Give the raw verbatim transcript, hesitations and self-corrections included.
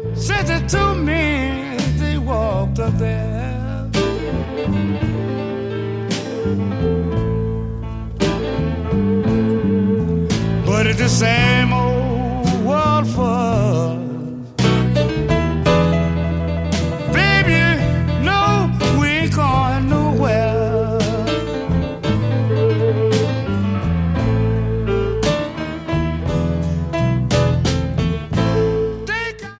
Said the two men, they walked up there. But it's a sad